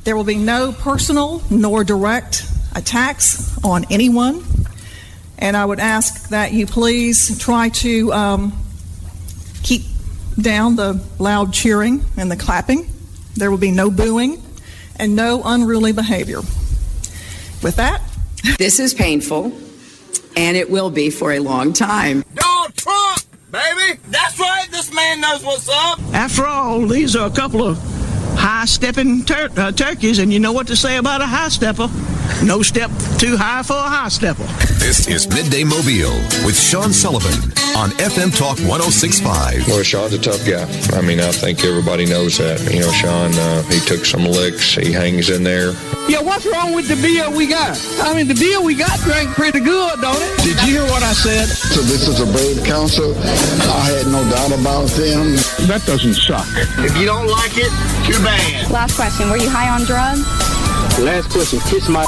There will be no personal nor direct attacks on anyone. And I would ask that you please try to keep down the loud cheering and the clapping. There will be no booing and no unruly behavior. With that, this is painful, and it will be for a long time. Donald Trump, baby! That's right, this man knows what's up! After all, these are a couple of high-stepping turkeys, and you know what to say about a high-stepper. No step too high for a high-stepper. This is Midday Mobile with Sean Sullivan on FM Talk 106.5. Well, Sean's a tough guy. I mean, I think everybody knows that. You know, Sean, he took some licks. He hangs in there. Yeah, what's wrong with the beer we got? I mean, the beer we got drank pretty good, don't it? Did you hear what I said? So this is a brave council. I had no doubt about them. That doesn't suck. If you don't like it, too bad. Last question, were you high on drugs? Last question, kiss my...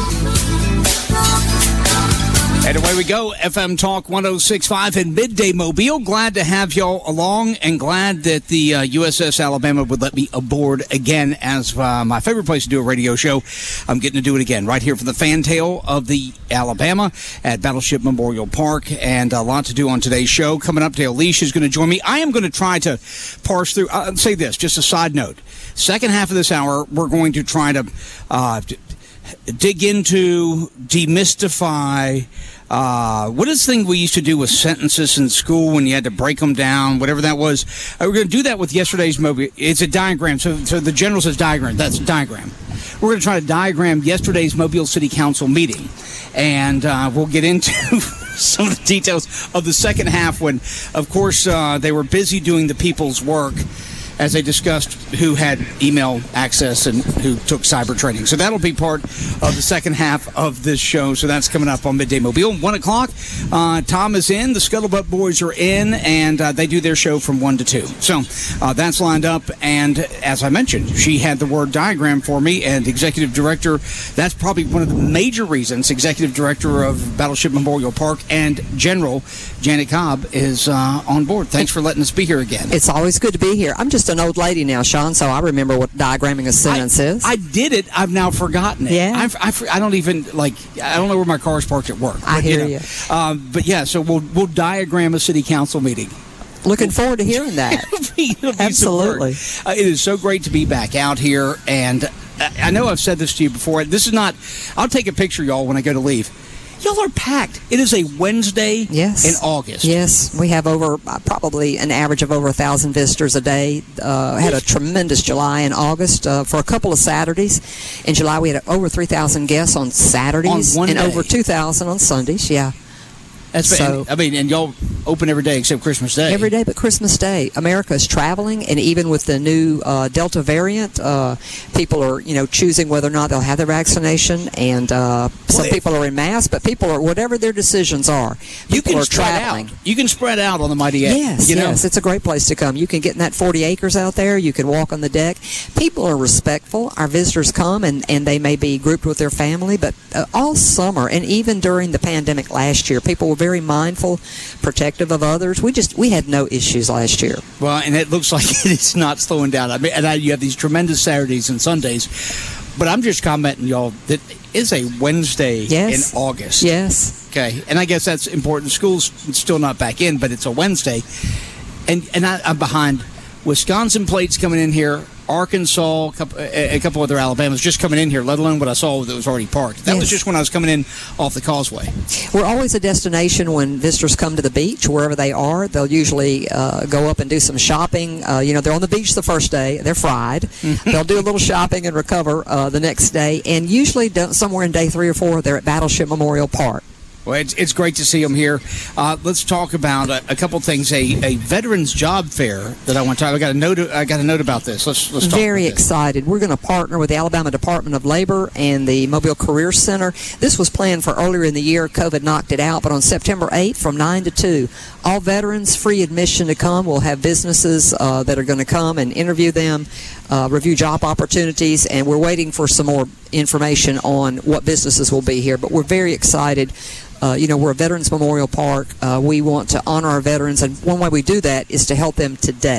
And away we go, FM Talk 106.5 in Midday Mobile. Glad to have y'all along, and glad that the USS Alabama would let me aboard again as my favorite place to do a radio show. I'm getting to do it again right here for the fantail of the Alabama at Battleship Memorial Park, and a lot to do on today's show. Coming up, Dale Leash is going to join me. I am going to try to parse through, say this, just a side note. Second half of this hour, we're going to try to dig into, demystify, what is the thing we used to do with sentences in school when you had to break them down, whatever that was? We're going to do that with yesterday's movie. It's a diagram. So the general says diagram. That's a diagram. We're going to try to diagram yesterday's Mobile City Council meeting. And we'll get into some of the details of the second half when, of course, they were busy doing the people's work as they discussed who had email access and who took cyber training. So that'll be part of the second half of this show. So that's coming up on Midday Mobile. 1 o'clock, Tom is in. The Scuttlebutt Boys are in, and they do their show from 1 to 2. So that's lined up. And as I mentioned, she had the word diagram for me, and Executive Director, that's probably one of the major reasons, Executive Director of Battleship Memorial Park and General Janet Cobb is on board. Thanks for letting us be here again. It's always good to be here. I'm just an old lady now, Sean, so I remember what diagramming a sentence is. I did it. I've now forgotten it. Yeah. I don't even, I don't know where my car is parked at work. I hear you. But yeah, so we'll diagram a city council meeting. Looking forward to hearing that. It'll be Absolutely. it is so great to be back out here, and I know I've said this to you before. This is not, I'll take a picture, y'all, when I go to leave. Y'all are packed. It is a Wednesday in August. Yes, we have over probably an average of over 1,000 visitors a day. Had a tremendous July and August for a couple of Saturdays. In July, we had over 3,000 guests on Saturdays on one and day. Over 2,000 on Sundays. Yeah. That's so, and y'all open every day except Christmas Day. Every day but Christmas Day. America is traveling, and even with the new Delta variant, people are, choosing whether or not they'll have their vaccination, and some people are in masks, but people are, whatever their decisions are, people are traveling. You can spread out on the mighty edge. Yes, it's a great place to come. You can get in that 40 acres out there. You can walk on the deck. People are respectful. Our visitors come, and they may be grouped with their family, but all summer, and even during the pandemic last year, people were very mindful, protective of others. We had no issues last year. Well, and it looks like it is not slowing down. I mean, you have these tremendous Saturdays and Sundays, but I'm just commenting, y'all, that is a Wednesday in August. Yes. Okay, and I guess that's important. School's still not back in, but it's a Wednesday, and I'm behind. Wisconsin plates coming in here. Arkansas, a couple other Alabamas just coming in here, let alone what I saw that was already parked. That was just when I was coming in off the causeway. We're always a destination when visitors come to the beach, wherever they are. They'll usually go up and do some shopping. They're on the beach the first day. They're fried. They'll do a little shopping and recover the next day. And usually somewhere in day 3 or 4, they're at Battleship Memorial Park. Well, it's great to see them here. Let's talk about a couple things. A veterans job fair that I want to talk. I got a note about this. Let's talk. Very excited. We're going to partner with the Alabama Department of Labor and the Mobile Career Center. This was planned for earlier in the year. COVID knocked it out, but on September 8th from 9 to 2, all veterans, free admission to come. We'll have businesses that are going to come and interview them, review job opportunities, and we're waiting for some more information on what businesses will be here. But we're very excited. We're a Veterans Memorial Park. We want to honor our veterans, and one way we do that is to help them today.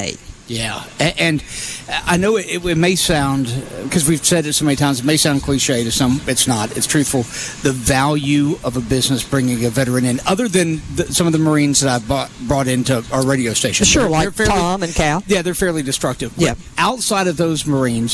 Yeah, and I know it may sound, because we've said it so many times, it may sound cliche to some. It's not. It's truthful. The value of a business bringing a veteran in, other than some of the Marines that I've brought into our radio station. Sure, like Tom and Cal. Yeah, they're fairly destructive. Yeah. But outside of those Marines,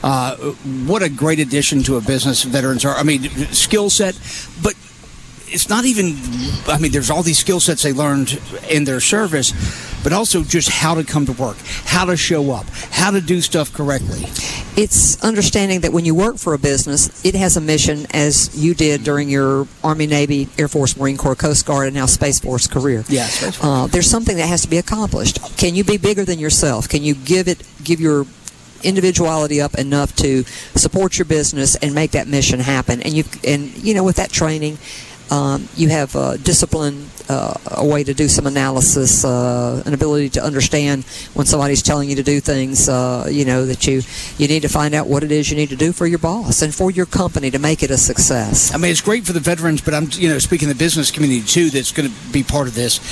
what a great addition to a business veterans are. I mean, skill set, but it's not even, I mean, there's all these skill sets they learned in their service, but also just how to come to work, how to show up, how to do stuff correctly. It's understanding that when you work for a business, it has a mission, as you did during your Army, Navy, Air Force, Marine Corps, Coast Guard, and now Space Force career. Yeah, Space Force. There's something that has to be accomplished. Can you be bigger than yourself? Can you give your individuality up enough to support your business and make that mission happen? And you know, with that training, you have discipline, a way to do some analysis, an ability to understand when somebody's telling you to do things, you know, that you need to find out what it is you need to do for your boss and for your company to make it a success. I mean, it's great for the veterans, but I'm, you know, speaking of the business community too, that's going to be part of this.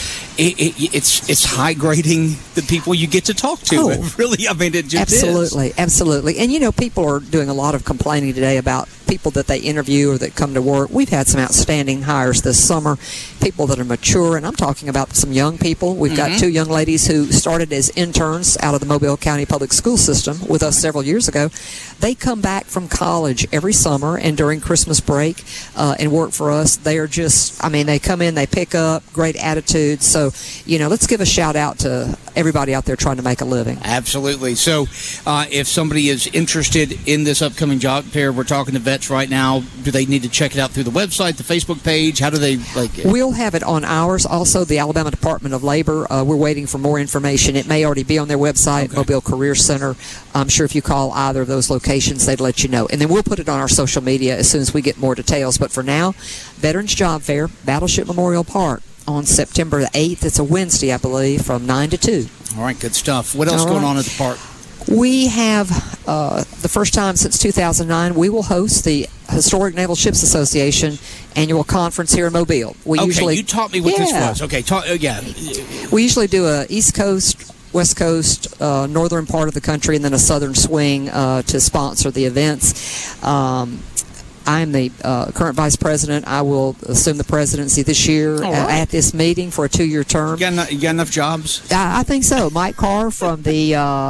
It's high grading the people you get to talk to. Oh, it really, I mean, it just absolutely. And you know, people are doing a lot of complaining today about people that they interview or that come to work. We've had some outstanding hires this summer, people that are mature, and I'm talking about some young people. We've got 2 young ladies who started as interns out of the Mobile County Public School System with us several years ago. They come back from college every summer and during Christmas break and work for us. They are just, I mean, they come in, they pick up, great attitudes. So, you know, let's give a shout out to everybody out there trying to make a living. Absolutely. So if somebody is interested in this upcoming job fair, we're talking to vets right now, do they need to check it out through the website, the Facebook page? How do they like it? We'll have it on ours. Also, the Alabama Department of Labor, we're waiting for more information. It may already be on their website, Mobile Career Center. I'm sure if you call either of those locations, they'd let you know. And then we'll put it on our social media as soon as we get more details. But for now, Veterans Job Fair, Battleship Memorial Park, on September the 8th. It's a Wednesday, I believe, from 9 to 2. All right, good stuff. What else going on at the park? We have, the first time since 2009, we will host the Historic Naval Ships Association annual conference here in Mobile. You taught me what this was. Okay, We usually do a East Coast, West Coast, northern part of the country, and then a southern swing to sponsor the events. I'm the current vice president. I will assume the presidency this year at this meeting for a 2-year term. You got enough jobs? I think so. Mike Carr from the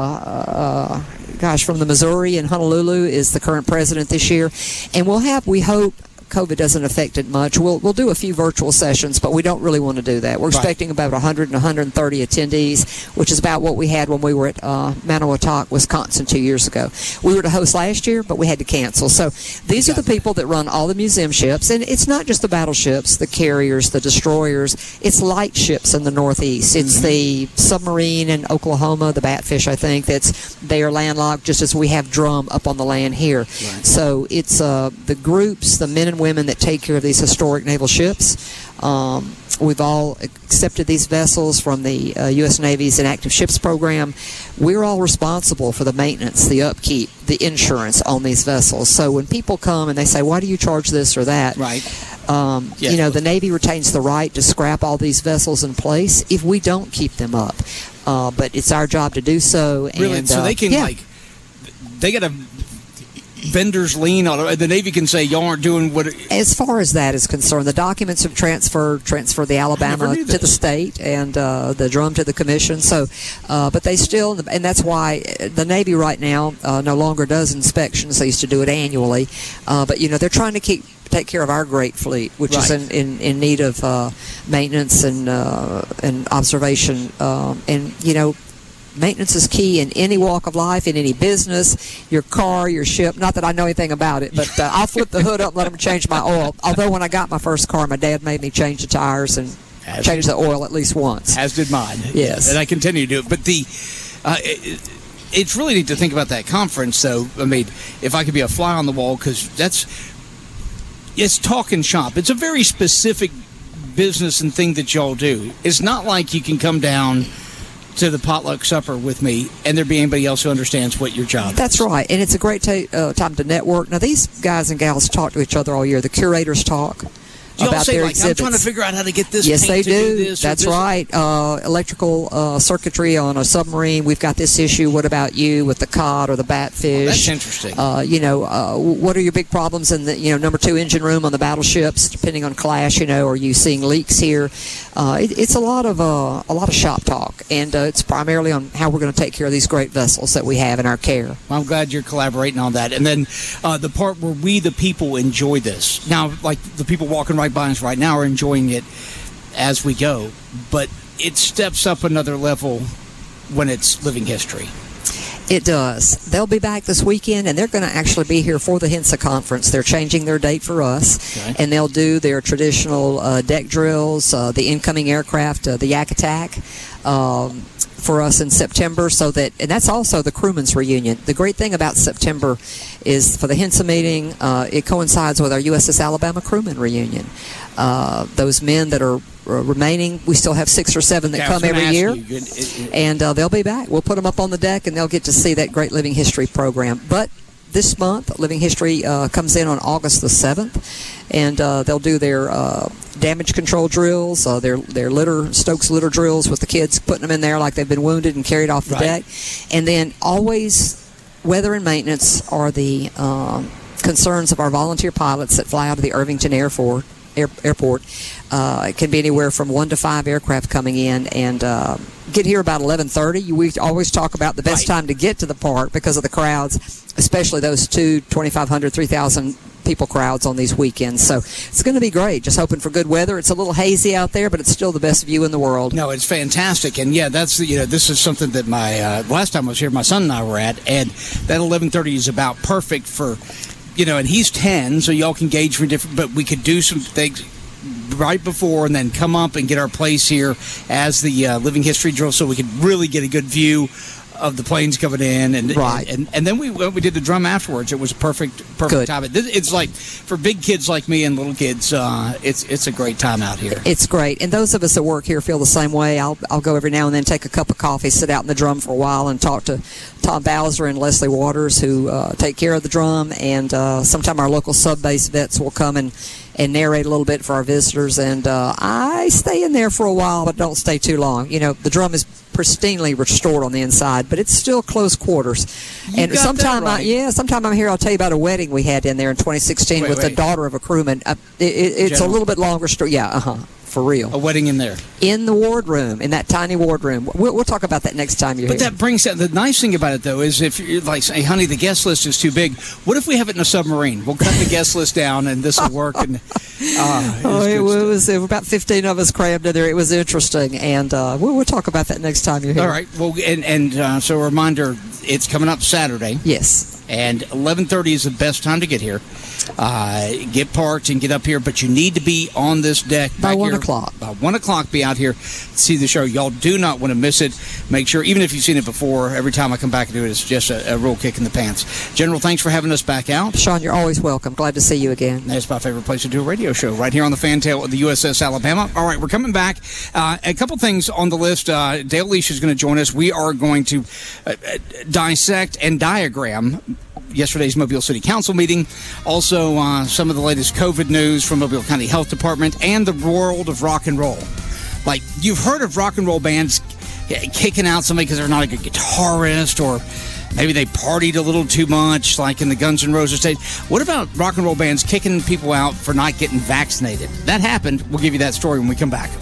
from the Missouri in Honolulu is the current president this year, and we'll have, we hope, COVID doesn't affect it much. We'll do a few virtual sessions, but we don't really want to do that. We're expecting about 100 and 130 attendees, which is about what we had when we were at Manawatak, Wisconsin 2 years ago. We were to host last year, but we had to cancel. So these are the people that run all the museum ships, and it's not just the battleships, the carriers, the destroyers. It's light ships in the Northeast. It's the submarine in Oklahoma, the Batfish, I think. They are landlocked just as we have drum up on the land here. Right. So it's the groups, the men and women that take care of these historic naval ships. We've all accepted these vessels from the U.S. Navy's Inactive Ships program. We're all responsible for the maintenance, the upkeep, the insurance on these vessels. So when people come and they say, why do you charge this or that? Right. You know, the Navy retains the right to scrap all these vessels in place if we don't keep them up. But it's our job to do so. Really? And, so they can, they got a vendor's lien on it. The Navy can say y'all aren't doing what. As far as that is concerned, the documents have transferred the Alabama to the state and the drum to the commission. So, but they still, and that's why the Navy right now no longer does inspections. They used to do it annually, but you know they're trying to take care of our great fleet, which is in need of maintenance and observation, and you know. Maintenance is key in any walk of life, in any business, your car, your ship. Not that I know anything about it, but I'll flip the hood up and let them change my oil. Although when I got my first car, my dad made me change the tires and change the oil at least once. As did mine. Yes. And I continue to do it. But it's really neat to think about that conference, though. I mean, if I could be a fly on the wall, because it's talking shop. It's a very specific business and thing that y'all do. It's not like you can come down to the potluck supper with me and there be anybody else who understands what your job is. That's right, and it's a great time to network. Now these guys and gals talk to each other all year. The curators talk, Do y'all about say, their like, exhibits. I'm trying to figure out how to get this Yes, paint they to do. this. That's right. Electrical circuitry on a submarine. We've got this issue. What about you with the cod or the batfish? That's interesting. What are your big problems in the number 2 engine room on the battleships? Depending on class, are you seeing leaks here? It's a lot of shop talk, and it's primarily on how we're going to take care of these great vessels that we have in our care. Well, I'm glad you're collaborating on that. And then the part where we, the people, enjoy this. Now, like the people walking right by us right now are enjoying it as we go, but it steps up another level when it's living history. It does. They'll be back this weekend, and they're going to actually be here for the HINSA conference. They're changing their date for us, and they'll do their traditional deck drills, the incoming aircraft, the Yak Attack, for us in September. And that's also the crewmen's reunion. The great thing about September is for the HINSA meeting, it coincides with our USS Alabama crewmen reunion. Those men that are remaining, we still have 6 or 7 that come every year, and they'll be back. We'll put them up on the deck, and they'll get to see that great Living History program. But this month, Living History comes in on August the 7th, and they'll do their damage control drills, their Stokes litter drills with the kids, putting them in there like they've been wounded and carried off the deck. And then always weather and maintenance are the concerns of our volunteer pilots that fly out of the Irvington Airport. It can be anywhere from 1 to 5 aircraft coming in, and get here about 11:30. We always talk about the best time to get to the park because of the crowds, especially those 2,500, 3,000 people crowds on these weekends. So it's going to be great. Just hoping for good weather. It's a little hazy out there, but it's still the best view in the world. No, it's fantastic. And yeah, that's this is something that my last time I was here, my son and I were at, and that 11:30 is about perfect for. And he's 10, so y'all can gauge for different, but we could do some things right before and then come up and get our place here as the Living History drill so we could really get a good view of the planes coming in, and then we did the drum afterwards. It was a perfect time. It's like for big kids like me and little kids, it's a great time out here. It's great, and those of us that work here feel the same way. I'll go every now and then, take a cup of coffee, sit out in the drum for a while, and talk to Tom Bowser and Leslie Waters, who take care of the drum, and sometime our local sub-base vets will come and narrate a little bit for our visitors, and I stay in there for a while, but don't stay too long. The drum is pristinely restored on the inside, but it's still close quarters. Sometime I'm here, I'll tell you about a wedding we had in there in 2016 with the daughter of a crewman. It's a little bit longer story. For real. A wedding in there. In the wardroom, in that tiny wardroom. We'll talk about that next time you're here. But that brings out, the nice thing about it, though, is if you're like, say, honey, the guest list is too big, what if we have it in a submarine? We'll cut the guest list down, and this will work. And it was about 15 of us crammed in there. It was interesting, and we'll talk about that next time you're here. All right. Well, so a reminder, it's coming up Saturday. Yes. And 11:30 is the best time to get here. Get parked and get up here, but you need to be on this deck by 1 o'clock. By 1 o'clock, be out here to see the show. Y'all do not want to miss it. Make sure, even if you've seen it before, every time I come back and do it, it's just a real kick in the pants. General, thanks for having us back out. Sean, you're always welcome. Glad to see you again. That's my favorite place to do a radio show, right here on the fantail of the USS Alabama. All right, we're coming back. A couple things on the list. Dale Leash is going to join us. We are going to dissect and diagram yesterday's Mobile City Council meeting, also some of the latest COVID news from Mobile County Health Department, and the world of rock and roll. Like, you've heard of rock and roll bands kicking out somebody because they're not a good guitarist, or maybe they partied a little too much, like in the Guns N' Roses days. What about rock and roll bands kicking people out for not getting vaccinated? That happened. We'll give you that story when we come back.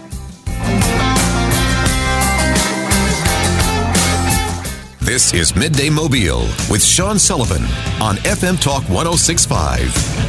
This is Midday Mobile with Sean Sullivan on FM Talk 106.5.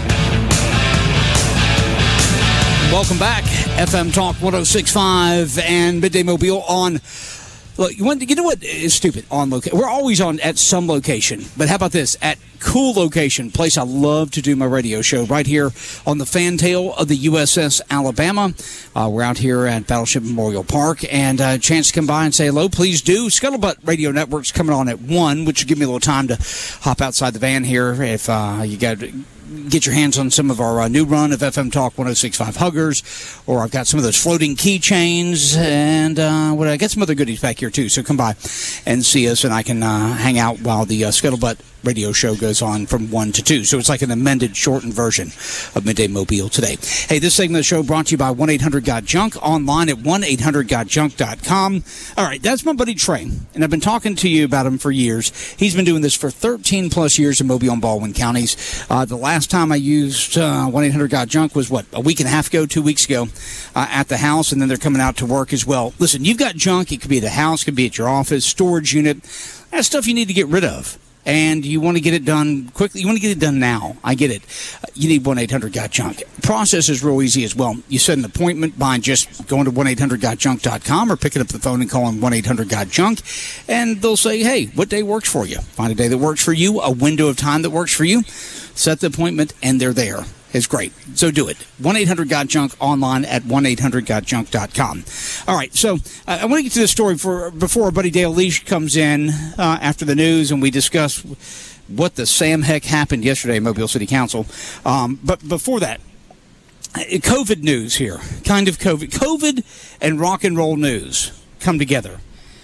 Welcome back, FM Talk 106.5 and Midday Mobile on. Look, you know what is stupid? On location, we're always on at some location, but how about this? At cool location, place I love to do my radio show, right here on the fantail of the USS Alabama. We're out here at Battleship Memorial Park, and a chance to come by and say hello, please do. Scuttlebutt Radio Network's coming on at 1, which will give me a little time to hop outside the van here if you got get your hands on some of our new run of FM Talk 106.5 Huggers, or I've got some of those floating keychains, and I got some other goodies back here too. So come by and see us, and I can hang out while the Scuttlebutt radio show goes on from 1 to 2. So it's like an amended, shortened version of Midday Mobile today. Hey, this segment of the show brought to you by 1-800-GOT-JUNK, online at 1-800-GOT-JUNK.com. All right, that's my buddy Trey, and I've been talking to you about him for years. He's been doing this for 13 plus years in Mobile and Baldwin counties. The last time I used 1-800-GOT-JUNK was, a week and a half ago, 2 weeks ago, at the house, and then they're coming out to work as well. Listen, you've got junk. It could be at the house, it could be at your office, storage unit. That's stuff you need to get rid of. And you want to get it done quickly. You want to get it done now. I get it. You need 1-800-GOT-JUNK. Process is real easy as well. You set an appointment by just going to 1-800-GOT-JUNK.com or picking up the phone and calling 1-800-GOT-JUNK. And they'll say, hey, what day works for you? Find a day that works for you, a window of time that works for you. Set the appointment, and they're there. It's great. So do it. 1-800-GOT-JUNK, online at 1-800-GOT-JUNK.com. All right, so I want to get to this story before our buddy Dale Leash comes in after the news, and we discuss what the Sam heck happened yesterday in Mobile City Council. But before that, COVID news here. Kind of COVID. COVID and rock and roll news come together.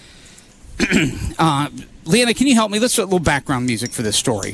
Leanna, can you help me? Let's do a little background music for this story.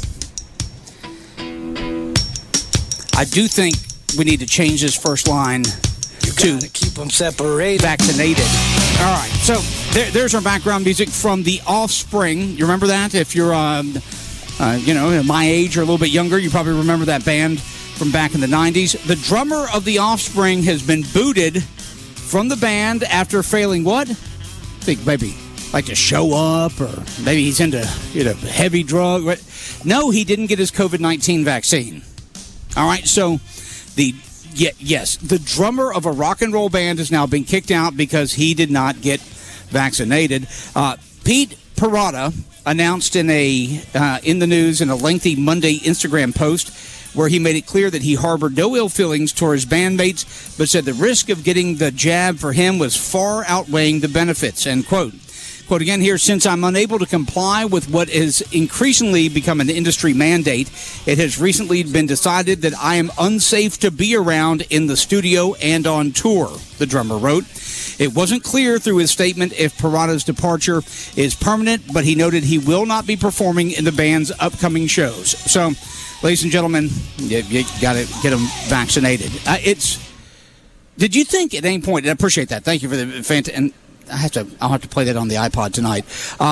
I do think we need to change this first line to keep them separated. Vaccinated. All right, so there's our background music from The Offspring. You remember that? If you're, my age or a little bit younger, you probably remember that band from back in the 90s. The drummer of The Offspring has been booted from the band after failing what? I think maybe like to show up, or maybe he's into heavy drug. No, he didn't get his COVID-19 vaccine. All right, so the drummer of a rock and roll band has now been kicked out because he did not get vaccinated. Pete Parada announced in the news in a lengthy Monday Instagram post where he made it clear that he harbored no ill feelings toward his bandmates, but said the risk of getting the jab for him was far outweighing the benefits, end quote. Quote again here, since I'm unable to comply with what has increasingly become an industry mandate, it has recently been decided that I am unsafe to be around in the studio and on tour, the drummer wrote. It wasn't clear through his statement if Parada's departure is permanent, but he noted he will not be performing in the band's upcoming shows. So, ladies and gentlemen, you got to get them vaccinated. Did you think at any point, and I appreciate that, thank you for the and I'll have to play that on the iPod tonight.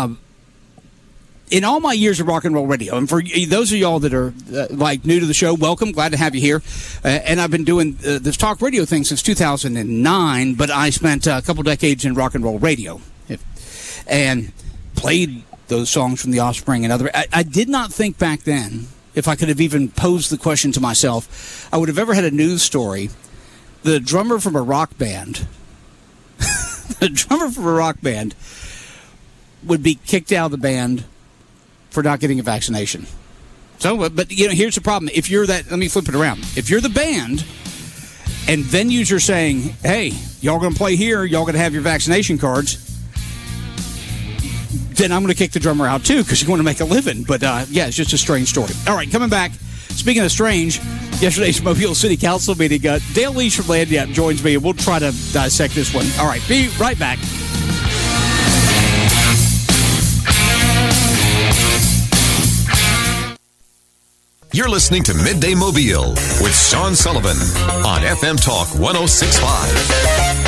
In all my years of rock and roll radio, and for those of y'all that are new to the show, welcome. Glad to have you here. And I've been doing this talk radio thing since 2009, but I spent a couple decades in rock and roll radio and played those songs from The Offspring and other. I did not think back then, if I could have even posed the question to myself, I would have ever had a news story. The drummer from a rock band would be kicked out of the band for not getting a vaccination. So, but here's the problem. If you're that, let me flip it around. If you're the band and venues are saying, hey, y'all going to play here, y'all going to have your vaccination cards, then I'm going to kick the drummer out too because you want to make a living. But it's just a strange story. All right, coming back. Speaking of strange, yesterday's Mobile City Council meeting, Dale Leash from Landiap joins me, and we'll try to dissect this one. All right, be right back. You're listening to Midday Mobile with Sean Sullivan on FM Talk 106.5.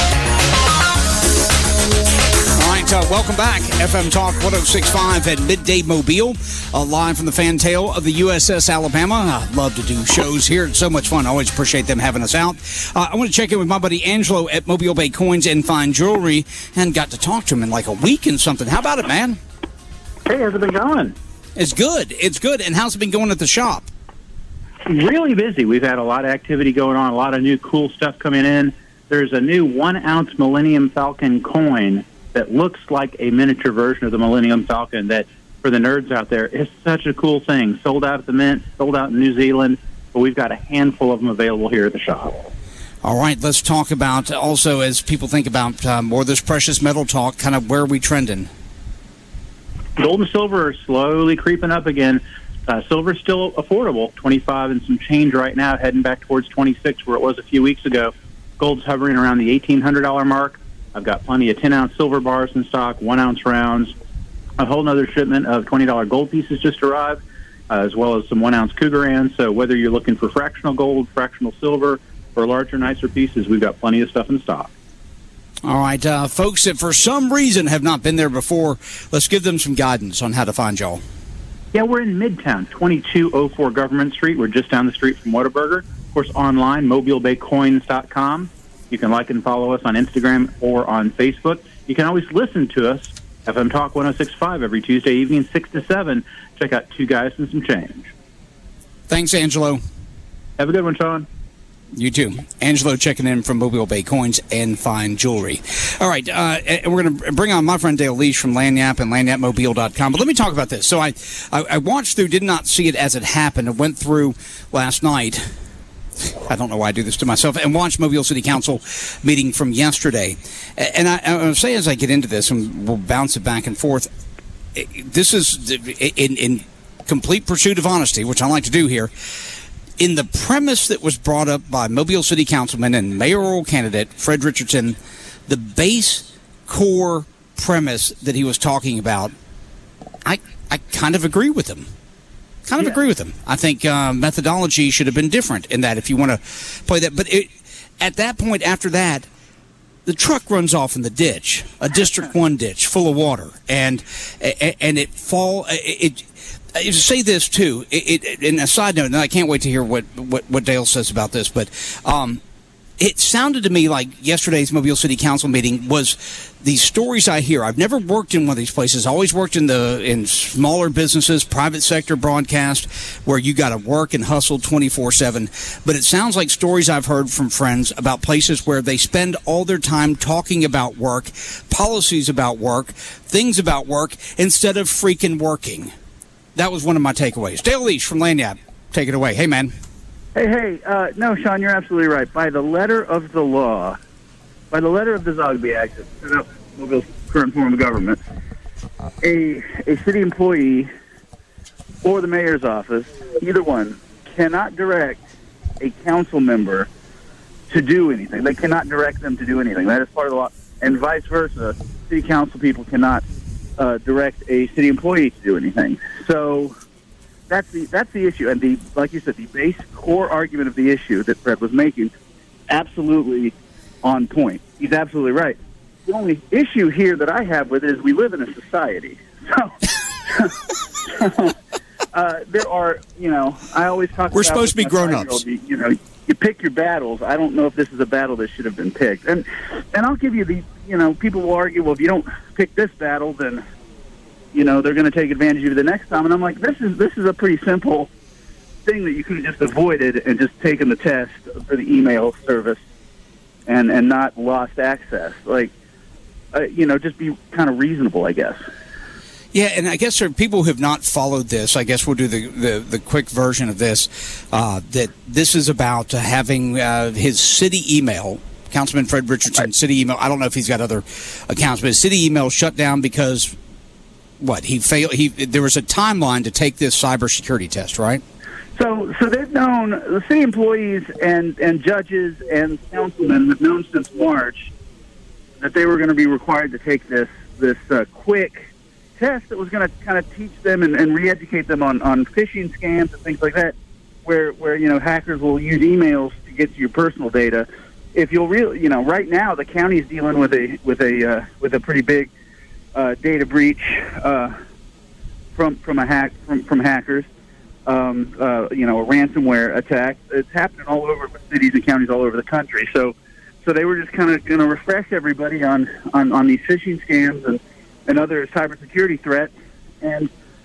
Welcome back. FM Talk 106.5 at Midday Mobile, live from the fantail of the USS Alabama. I love to do shows here. It's so much fun. I always appreciate them having us out. I want to check in with my buddy Angelo at Mobile Bay Coins and Fine Jewelry, and got to talk to him in like a week and something. How about it, man? Hey, how's it been going? It's good. It's good. And how's it been going at the shop? Really busy. We've had a lot of activity going on, a lot of new cool stuff coming in. There's a new 1-ounce Millennium Falcon coin that looks like a miniature version of the Millennium Falcon that, for the nerds out there, is such a cool thing. Sold out at the Mint, sold out in New Zealand, but we've got a handful of them available here at the shop. All right, let's talk about also, as people think about more of this precious metal talk, kind of where are we trending? Gold and silver are slowly creeping up again. Silver's still affordable, 25 and some change right now, heading back towards 26 where it was a few weeks ago. Gold's hovering around the $1,800 mark. I've got plenty of 10-ounce silver bars in stock, 1-ounce rounds. A whole other shipment of $20 gold pieces just arrived, as well as some 1-ounce Cougarans. So whether you're looking for fractional gold, fractional silver, or larger, nicer pieces, we've got plenty of stuff in stock. All right, folks that for some reason have not been there before, let's give them some guidance on how to find y'all. Yeah, we're in Midtown, 2204 Government Street. We're just down the street from Whataburger. Of course, online, mobilebaycoins.com. You can like and follow us on Instagram or on Facebook. You can always listen to us, FM Talk 106.5, every Tuesday evening, 6 to 7. Check out Two Guys and Some Change. Thanks, Angelo. Have a good one, Sean. You too. Angelo checking in from Mobile Bay Coins and Fine Jewelry. All right, and we're going to bring on my friend Dale Leash from Lagniappe and lagniappemobile.com. But let me talk about this. So I watched through, did not see it as it happened. I went through last night. I don't know why I do this to myself. And watched Mobile City Council meeting from yesterday. And I'll say as I get into this, and we'll bounce it back and forth, this is in complete pursuit of honesty, which I like to do here. In the premise that was brought up by Mobile City Councilman and mayoral candidate Fred Richardson, the base core premise that he was talking about, I kind of agree with him. Agree with him. I think methodology should have been different in that if you want to play that. But at that point, after that, the truck runs off in the ditch, a District 1 ditch full of water, and it say this too. And a side note, and I can't wait to hear what Dale says about this. But it sounded to me like yesterday's Mobile City Council meeting was these stories I hear. I've never worked in one of these places. I always worked in smaller businesses, private sector broadcast, where you got to work and hustle 24/7. But it sounds like stories I've heard from friends about places where they spend all their time talking about work, policies about work, things about work, instead of freaking working. That was one of my takeaways. Dale Leash from Lagniappe, take it away. Hey, man. Hey, no, Sean, you're absolutely right. By the letter of the law, by the letter of the Zogby Act, Mobile's current form of government, a city employee or the mayor's office, either one, cannot direct a council member to do anything. They cannot direct them to do anything. That is part of the law. And vice versa, city council people cannot direct a city employee to do anything. So that's the issue. And like you said, the base core argument of the issue that Fred was making, absolutely on point. He's absolutely right. The only issue here that I have with it is we live in a society. So there are, I always talk. We're supposed to be grown-ups. You pick your battles. I don't know if this is a battle that should have been picked. And I'll give you people will argue, well, if you don't pick this battle, then, they're going to take advantage of you the next time. And I'm like, this is a pretty simple thing that you could have just avoided and just taken the test for the email service and not lost access. Like, just be kind of reasonable, I guess. Yeah, and I guess for people who have not followed this, I guess we'll do the quick version of this, that this is about having his city email, Councilman Fred Richardson, city email. I don't know if he's got other accounts, but his city email shut down because, he failed. There was a timeline to take this cybersecurity test, right? So they've known, the city employees and judges and councilmen have known since March that they were going to be required to take this quick test that was going to kind of teach them and re-educate them on phishing scams and things like that, where hackers will use emails to get to your personal data. If you'll right now the county's dealing with a pretty big data breach from hackers. A ransomware attack. It's happening all over with cities and counties all over the country. So they were just kind of going to refresh everybody on these phishing scams and other cybersecurity threats. And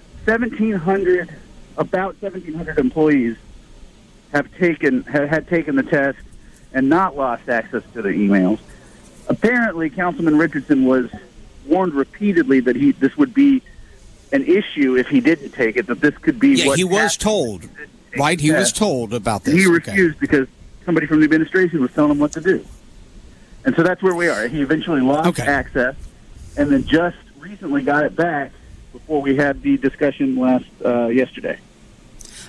about 1,700 employees had taken the test and not lost access to their emails. Apparently, Councilman Richardson was warned repeatedly that this would be an issue if he didn't take it, that this could be what he was told, right? He was told about this. He refused because somebody from the administration was telling him what to do. And so that's where we are. He eventually lost access and then just recently got it back before we had the discussion yesterday.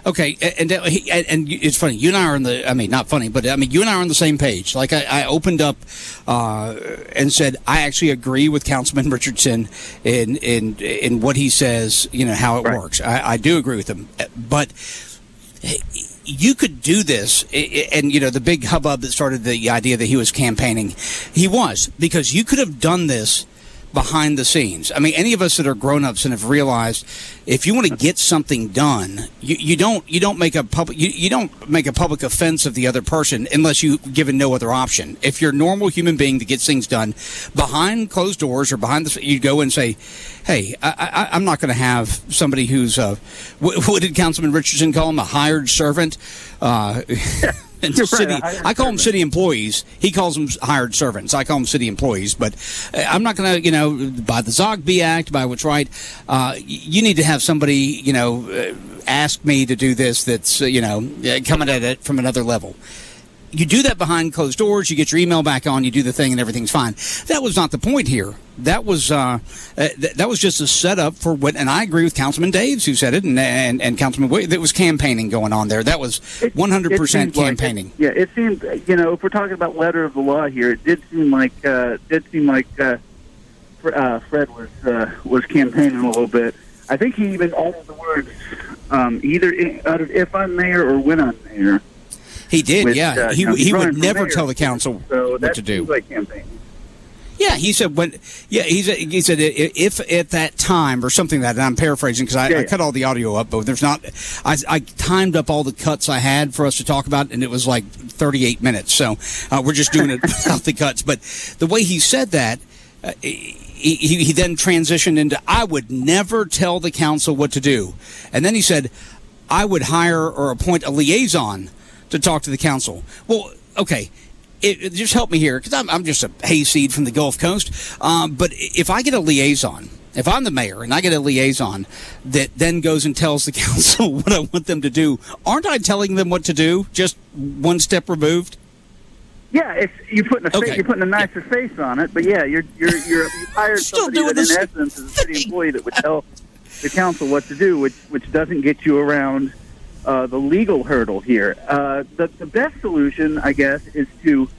Okay, and it's funny. You and I are on the. I mean, not funny, but I mean, you and I are on the same page. Like I opened up and said I actually agree with Councilman Richardson in what he says. You know how it works. I do agree with him, but you could do this, and you know the big hubbub that started the idea that he was campaigning. He was, because you could have done this behind the scenes. I mean, any of us that are grown-ups and have realized if you want to get something done, you don't make a public offense of the other person unless you given no other option. If you're a normal human being that gets things done behind closed doors or behind the, you go and say, hey, I'm not going to have somebody who's what did Councilman Richardson call him, a hired servant? And I call them city employees. He calls them hired servants. I call them city employees. But I'm not going to, by the Zogby Act, by what's right, you need to have somebody, ask me to do this that's, coming at it from another level. You do that behind closed doors. You get your email back on. You do the thing, and everything's fine. That was not the point here. That was just a setup for what. And I agree with Councilman Daves, who said it, and Councilman Williams. There was campaigning going on there. That was 100% campaigning. It seemed. If we're talking about letter of the law here, it did seem like Fred was campaigning a little bit. I think he even uttered the words either if I'm mayor or when I'm mayor. He did, yeah. He would never tell the council what to do. Like campaigning. Yeah, he said he said if at that time or something like that. And I'm paraphrasing because I cut all the audio up, but there's not. I timed up all the cuts I had for us to talk about, and it was like 38 minutes. So we're just doing it without the cuts. But the way he said that. He then transitioned into, I would never tell the council what to do. And then he said, I would hire or appoint a liaison to talk to the council. Well, okay, just help me here, because I'm just a hayseed from the Gulf Coast. But if I get a liaison, if I'm the mayor and I get a liaison that then goes and tells the council what I want them to do, aren't I telling them what to do, just one step removed? Yeah, you're putting a nicer face on it, but yeah, you hired somebody that in essence is a city employee that would tell the council what to do, which doesn't get you around the legal hurdle here. The best solution, I guess, is to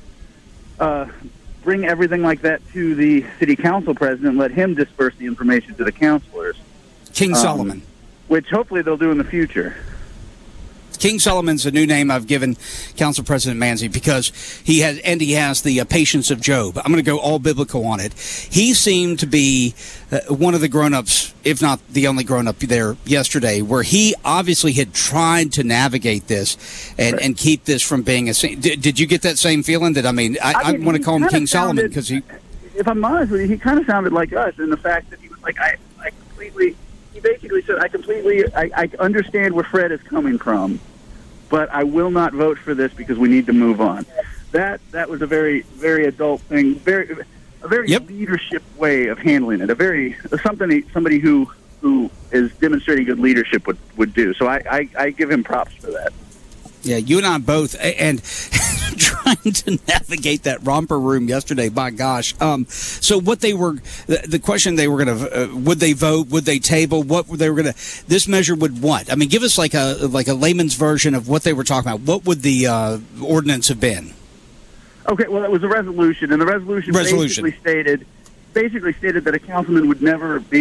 bring everything like that to the city council president and let him disperse the information to the councilors. King Solomon. Which hopefully they'll do in the future. King Solomon's a new name I've given Council President Manzi because he has the patience of Job. I'm going to go all biblical on it. He seemed to be one of the grown-ups, if not the only grown-up there yesterday, where he obviously had tried to navigate this and keep this from being a... Did you get that same feeling? I want to call him King Solomon because he... If I'm honest with you, he kind of sounded like us in the fact that he was like, he basically said, I understand where Fred is coming from, but I will not vote for this because we need to move on. That was a very, very adult thing, a very leadership way of handling it. Somebody who is demonstrating good leadership would do. So I give him props for that. Yeah, you and I both, and trying to navigate that romper room yesterday, my gosh. So what the question they were going to, would they vote, would they table, what they were going to, this measure would what? I mean, give us like a layman's version of what they were talking about. What would the ordinance have been? Okay, well, it was a resolution, and the resolution. basically stated that a councilman would never be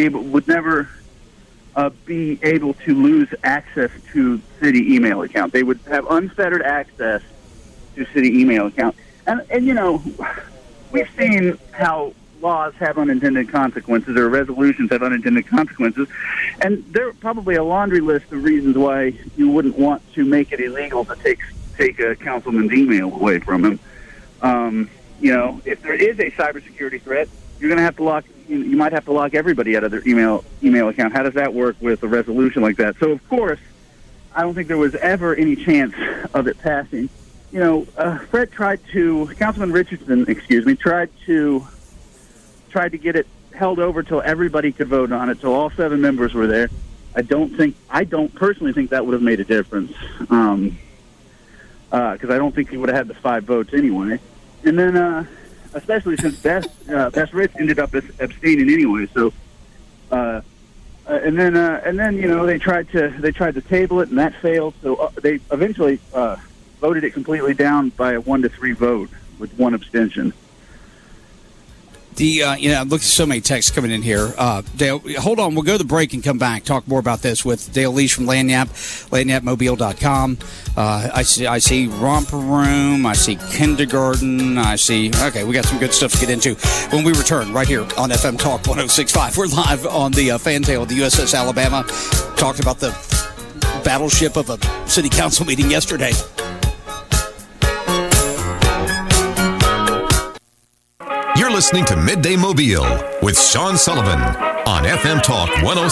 able to lose access to city email account. They would have unfettered access to city email account. And we've seen how laws have unintended consequences or resolutions have unintended consequences. And there are probably a laundry list of reasons why you wouldn't want to make it illegal to take a councilman's email away from him. If there is a cybersecurity threat, you're going to have to lock. You might have to lock everybody out of their email account. How does that work with a resolution like that? So, of course, I don't think there was ever any chance of it passing. Councilman Richardson, tried to get it held over till everybody could vote on it, till all 7 members were there. I don't personally think that would have made a difference, because I don't think he would have had the 5 votes anyway. And then, especially since Best Rich ended up abstaining anyway, so And then they tried to table it, and that failed. So they eventually voted it completely down by a 1-3 vote with one abstention. Look at so many texts coming in here. Dale, hold on. We'll go to the break and come back. Talk more about this with Dale Leash from Lagniappe, lagniappemobile.com. I see romper room. I see kindergarten. Okay, we got some good stuff to get into when we return right here on FM Talk 106.5. We're live on the fantail of the USS Alabama. Talked about the battleship of a city council meeting yesterday. You're listening to Midday Mobile with Sean Sullivan on FM Talk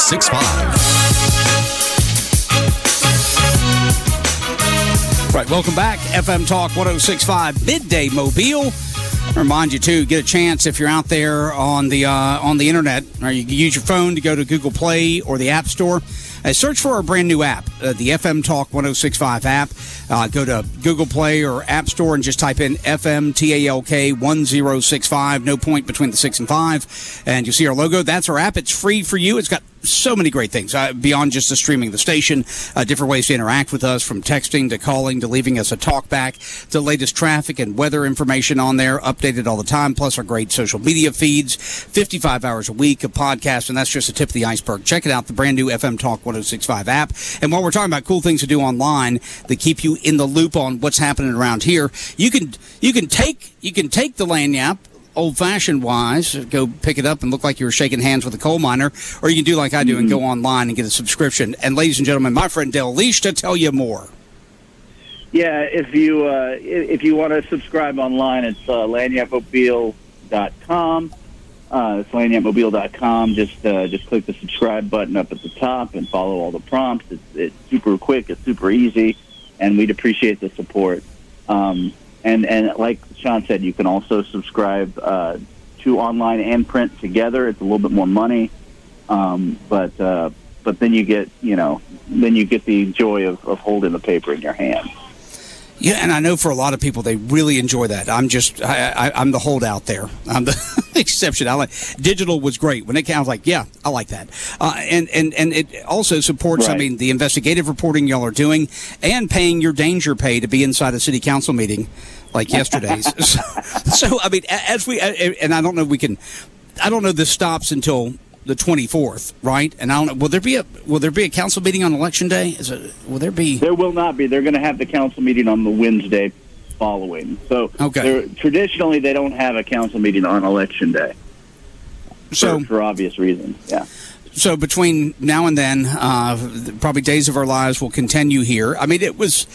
106.5. Right, welcome back. FM Talk 106.5 Midday Mobile. Remind you to get a chance if you're out there on the internet, or you can use your phone to go to Google Play or the App Store. Search for our brand new app, the FM Talk 106.5 app. Go to Google Play or App Store and just type in FM TALK 1065. No point between the 6 and 5. And you'll see our logo. That's our app. It's free for you. It's got so many great things beyond just the streaming the station, different ways to interact with us, from texting to calling to leaving us a talk back, to latest traffic and weather information on there, updated all the time, plus our great social media feeds, 55 hours a week of podcasts, and that's just the tip of the iceberg. Check it out, the brand new FM Talk 106.5 app. And while we're talking about cool things to do online that keep you in the loop on what's happening around here, you can take the Lagniappe old-fashioned wise, go pick it up and look like you were shaking hands with a coal miner, or you can do like I do and go online and get a subscription. And ladies and gentlemen, my friend Dale Leash to tell you more. Yeah, if you want to subscribe online, it's lagniappemobile.com. It's lagniappemobile.com. Just click the subscribe button up at the top and follow all the prompts. It's super quick. It's super easy, and we'd appreciate the support. And like Sean said, you can also subscribe to online and print together. It's a little bit more money, but then you get the joy of holding the paper in your hand. Yeah, and I know for a lot of people they really enjoy that. I'm the holdout there. I'm the exception. Digital was great when it came. I was like, yeah, I like that. And it also supports. Right. I mean, the investigative reporting y'all are doing, and paying your danger pay to be inside a city council meeting like yesterday's. so I mean, as we and I don't know I don't know this stops until the 24th, right? And I don't know. Will there be a council meeting on election day? Will there be? There will not be. They're going to have the council meeting on the Wednesday following. So traditionally, they don't have a council meeting on election day. So for obvious reasons, yeah. So between now and then, probably Days of Our Lives will continue here. I mean, it was.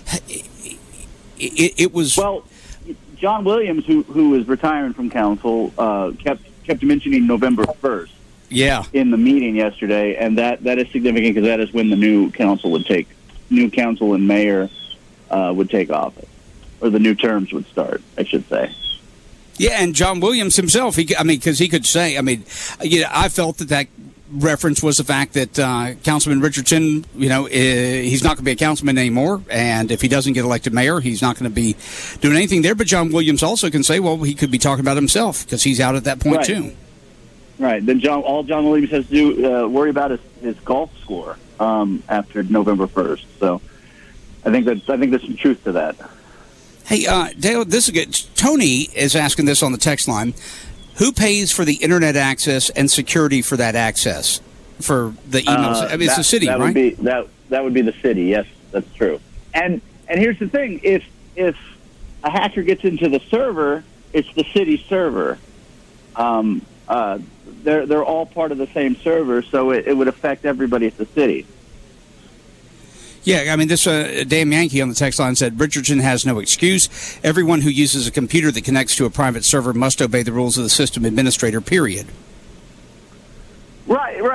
Well, John Williams, who is retiring from council, kept mentioning November 1st. Yeah. In the meeting yesterday, and that is significant because that is when the new council and mayor would take office, or the new terms would start, I should say. Yeah, and John Williams himself, because he could say, I felt that reference was the fact that Councilman Richardson, he's not going to be a councilman anymore, and if he doesn't get elected mayor, he's not going to be doing anything there. But John Williams also can say, well, he could be talking about himself because he's out at that point too. Right. Then all John Williams has to do worry about is his golf score after November 1st. So I think there's some truth to that. Hey, Dale, this is good. Tony is asking this on the text line. Who pays for the internet access and security for that access for the emails? It's the city, right? That would be the city. Yes, that's true. And here's the thing: if a hacker gets into the server, it's the city server. They're all part of the same server, so it would affect everybody at the city. Yeah, I mean, this Dan Yankee on the text line said, Richardson has no excuse. Everyone who uses a computer that connects to a private server must obey the rules of the system administrator, period. Right.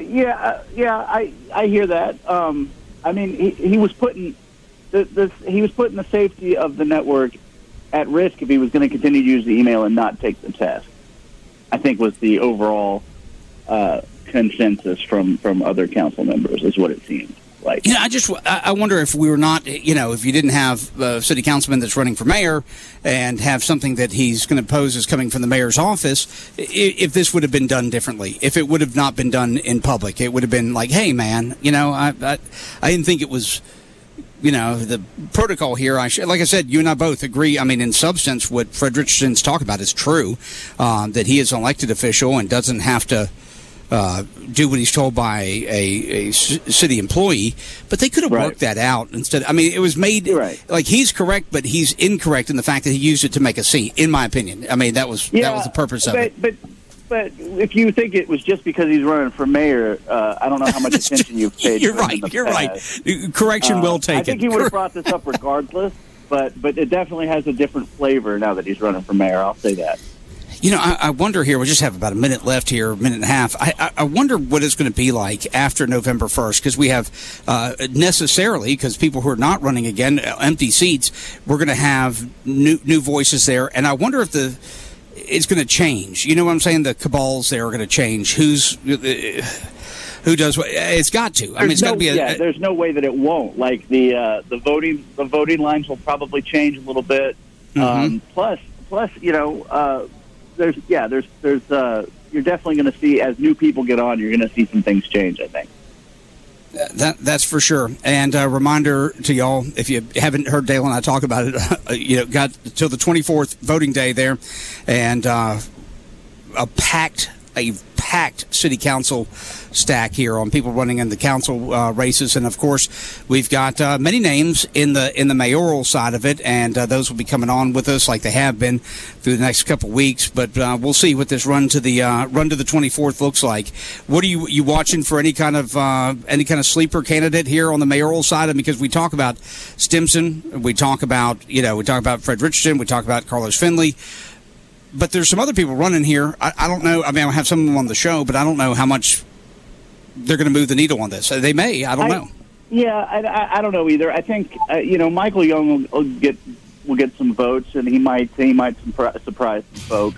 I hear that. I mean, he was putting the safety of the network at risk if he was going to continue to use the email and not take the test. I think was the overall consensus from other council members, is what it seemed. like. I wonder if we were not, if you didn't have a city councilman that's running for mayor and have something that he's going to pose as coming from the mayor's office, if this would have been done differently, if it would have not been done in public, it would have been like, hey, man, I didn't think it was, the protocol here. Like I said, you and I both agree. I mean, in substance, what Fred Richardson's talking about is true, that he is an elected official and doesn't have to do what he's told by a city employee, but they could have worked that out instead. I mean, it was made like he's correct, but he's incorrect in the fact that he used it to make a scene, in my opinion. I mean, that was the purpose of it. But if you think it was just because he's running for mayor, I don't know how much attention you've paid. You're right. Correction well taken. I think he would have brought this up regardless, but it definitely has a different flavor now that he's running for mayor. I'll say that. I wonder here, we just have about a minute left here, a minute and a half. I wonder what it's going to be like after November 1st, because we have necessarily, because people who are not running again, empty seats, we're going to have new voices there. And I wonder if it's going to change. You know what I'm saying? The cabals there are going to change. Who does what? It's got to. I mean, it's got to be there's no way that it won't. Like the voting lines will probably change a little bit. Mm-hmm. Plus, there's you're definitely going to see, as new people get on, you're going to see some things change, I think. That's for sure. And a reminder to y'all, if you haven't heard Dale and I talk about it, got till the 24th voting day there, and a packed city council stack here on people running in the council races, and of course we've got many names in the mayoral side of it, and those will be coming on with us like they have been through the next couple of weeks. But we'll see what this run to the 24th looks like. What are you watching for? Any kind of sleeper candidate here on the mayoral side? Because we talk about Stimson, we talk about Fred Richardson, we talk about Carlos Finley. But there's some other people running here. I don't know. I mean, I have some of them on the show, but I don't know how much they're going to move the needle on this. They may. I don't know. Yeah, I don't know either. I think Michael Young will get some votes, and he might surprise some folks.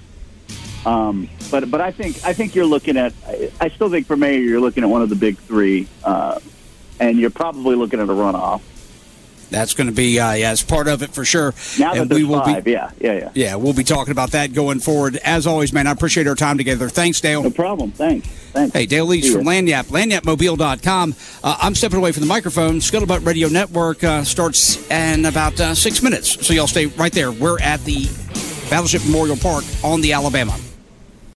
But I think you're looking at. I still think for mayor you're looking at one of the big three, and you're probably looking at a runoff. That's going to be, it's part of it for sure. Now that there's five, yeah, we'll be talking about that going forward. As always, man, I appreciate our time together. Thanks, Dale. No problem. Thanks. Hey, Dale Leach from Lagniappe, lagniappemobile.com. I'm stepping away from the microphone. Scuttlebutt Radio Network starts in about 6 minutes, so y'all stay right there. We're at the Battleship Memorial Park on the Alabama.